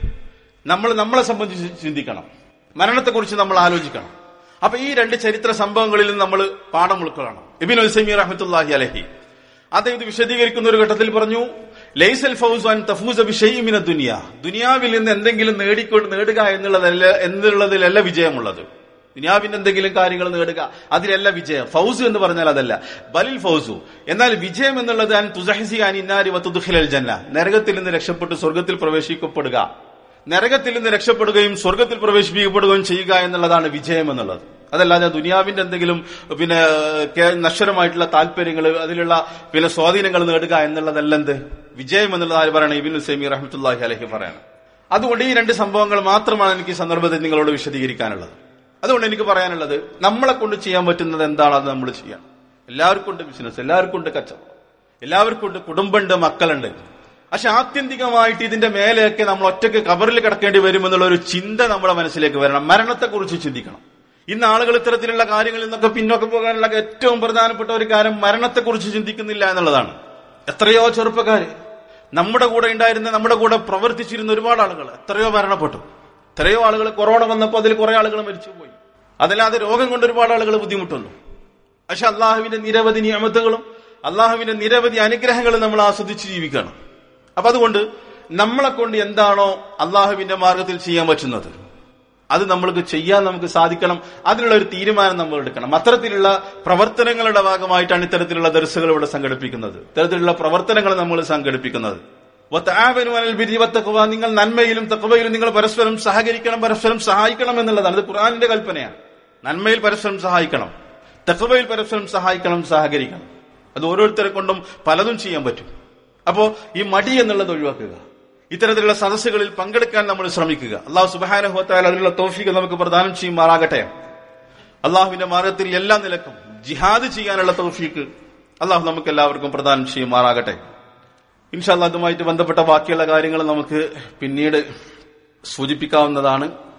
നമ്മൾ നമ്മളെ സംബന്ധിച്ച് ചിന്തിക്കണം, മരണത്തെക്കുറിച്ച് നമ്മൾ ആലോചിക്കണം. അപ്പൊ ഈ രണ്ട് ചരിത്ര സംഭവങ്ങളിൽ നിന്ന് നമ്മൾ പാഠം ഉൾക്കൊള്ളണം. ഇബ്നു ഉസൈമീൻ റഹ്മത്തുള്ളാഹി അലൈഹി അദ്ദേഹം ഇത് വിശദീകരിക്കുന്ന ഒരു ഘട്ടത്തിൽ പറഞ്ഞു, ലൈസൽ ഫൗസു അൻ തഫൂസ ബിശൈഇൻ മിന ദുനിയ, ദുനിയാവിൽ നിന്ന് എന്തെങ്കിലും നേടിക്കൊണ്ട് നേടുക എന്നുള്ളതല്ല എന്നുള്ളതിലല്ല വിജയമുള്ളത്. ദുനിയാവിന്റെ എന്തെങ്കിലും കാര്യങ്ങൾ നേടുക അതിലല്ല വിജയം. ഫൗസു എന്ന് പറഞ്ഞാൽ അതല്ല, ബലിൽ ഫൗസു. എന്നാൽ വിജയം എന്നുള്ളത് അൻ തുസഹ്സി അൻ ഇന്നാരി വതുദ്ഖിലൽ ജന്ന, നരകത്തിൽ നിന്ന് രക്ഷപ്പെട്ട് സ്വർഗത്തിൽ പ്രവേശിക്കപ്പെടുക, നരകത്തിൽ നിന്ന് രക്ഷപ്പെടുകയും സ്വർഗത്തിൽ പ്രവേശിപ്പിക്കപ്പെടുകയും ചെയ്യുക എന്നുള്ളതാണ് വിജയം എന്നുള്ളത്. അതല്ലാതെ ദുനിയാവിന്റെ എന്തെങ്കിലും പിന്നെ നശ്വരമായിട്ടുള്ള താല്പര്യങ്ങൾ അതിലുള്ള പിന്നെ സ്വാധീനങ്ങൾ നേടുക എന്നുള്ളതല്ല എന്ത് വിജയം എന്നുള്ളത് ആര് പറയണം? ഇബ്നു ഉസൈമീൻ റഹ്മത്തുള്ളാഹി അലൈഹി പറയണം. അതുകൊണ്ട് ഈ രണ്ട് സംഭവങ്ങൾ മാത്രമാണ് എനിക്ക് ഈ സന്ദർഭത്തിൽ നിങ്ങളോട് വിശദീകരിക്കാനുള്ളത്. അതുകൊണ്ട് എനിക്ക് പറയാനുള്ളത്, നമ്മളെ കൊണ്ട് ചെയ്യാൻ പറ്റുന്നത് എന്താണ് അത് നമ്മൾ ചെയ്യണം. എല്ലാവർക്കും ഉണ്ട് ബിസിനസ്, എല്ലാവർക്കും ഉണ്ട് കച്ചവടം, എല്ലാവർക്കും ഉണ്ട് കുടുംബമുണ്ട്, മക്കളുണ്ട്. പക്ഷെ ആത്യന്തികമായിട്ട് ഇതിന്റെ മേലെയൊക്കെ നമ്മൾ ഒറ്റയ്ക്ക് കബറിൽ കിടക്കേണ്ടി വരുമെന്നുള്ള ഒരു ചിന്ത നമ്മുടെ മനസ്സിലേക്ക് വരണം. മരണത്തെക്കുറിച്ച് ചിന്തിക്കണം. ഇന്ന് ആളുകൾ ഇത്തരത്തിലുള്ള കാര്യങ്ങളിൽ നിന്നൊക്കെ പിന്നോക്കം പോകാനുള്ള ഏറ്റവും പ്രധാനപ്പെട്ട ഒരു കാര്യം മരണത്തെക്കുറിച്ച് ചിന്തിക്കുന്നില്ല എന്നുള്ളതാണ്. എത്രയോ ചെറുപ്പക്കാര് നമ്മുടെ കൂടെ ഉണ്ടായിരുന്ന, നമ്മുടെ കൂടെ പ്രവർത്തിച്ചിരുന്ന ഒരുപാട് ആളുകൾ എത്രയോ മരണപ്പെട്ടു. എത്രയോ ആളുകൾ കൊറോണ വന്നപ്പോൾ അതിൽ കുറെ ആളുകൾ മരിച്ചുപോയി. അതല്ലാതെ രോഗം കൊണ്ട് ഒരുപാട് ആളുകൾ ബുദ്ധിമുട്ടുന്നു. പക്ഷെ അള്ളാഹുവിന്റെ നിരവധി നിയമത്തുകളും അള്ളാഹുവിന്റെ നിരവധി അനുഗ്രഹങ്ങളും നമ്മൾ ആസ്വദിച്ച് ജീവിക്കണം. അപ്പൊ അതുകൊണ്ട് നമ്മളെ കൊണ്ട് എന്താണോ അള്ളാഹുവിന്റെ മാർഗത്തിൽ ചെയ്യാൻ പറ്റുന്നത് അത് നമ്മൾക്ക് ചെയ്യാൻ നമുക്ക് സാധിക്കണം. അതിനുള്ള ഒരു തീരുമാനം നമ്മൾ എടുക്കണം. അത്തരത്തിലുള്ള പ്രവർത്തനങ്ങളുടെ ഭാഗമായിട്ടാണ് ഇത്തരത്തിലുള്ള ദർസുകൾ ഇവിടെ സംഘടിപ്പിക്കുന്നത്. ഇത്തരത്തിലുള്ള പ്രവർത്തനങ്ങൾ നമ്മൾ സംഘടിപ്പിക്കുന്നത്. നിങ്ങൾ നന്മയിലും തഖ്വയിലും നിങ്ങൾ പരസ്പരം സഹകരിക്കണം, പരസ്പരം സഹായിക്കണം എന്നുള്ളതാണ്. ഇത് ഖുർആനിന്റെ കൽപ്പനയാണ്. നന്മയിൽ പരസ്പരം സഹായിക്കണം, തഖ്വയിൽ പരസ്പരം സഹായിക്കണം, സഹകരിക്കണം. അത് ഓരോരുത്തരെ കൊണ്ടും പലതും ചെയ്യാൻ പറ്റും. അപ്പോ ഈ മടി എന്നുള്ളത് ഒഴിവാക്കുക. ഇത്തരത്തിലുള്ള സദസ്സുകളിൽ പങ്കെടുക്കാൻ നമ്മൾ ശ്രമിക്കുക. അള്ളാഹു സുബ്ഹാനഹു വ തആല അതിനുള്ള തൗഫീഖ് നമുക്ക് പ്രദാനം ചെയ്യുമാറാകട്ടെ. അള്ളാഹുവിന്റെ മാർഗത്തിൽ എല്ലാ നിലക്കും ജിഹാദ് ചെയ്യാനുള്ള തൗഫീഖ് അള്ളാഹു നമുക്ക് എല്ലാവർക്കും പ്രദാനം ചെയ്യുമാറാകട്ടെ. ഇൻഷാ അല്ലാഹ് അതുമായിട്ട് ബന്ധപ്പെട്ട ബാക്കിയുള്ള കാര്യങ്ങൾ നമുക്ക് പിന്നീട് സൂചിപ്പിക്കാവുന്നതാണ്.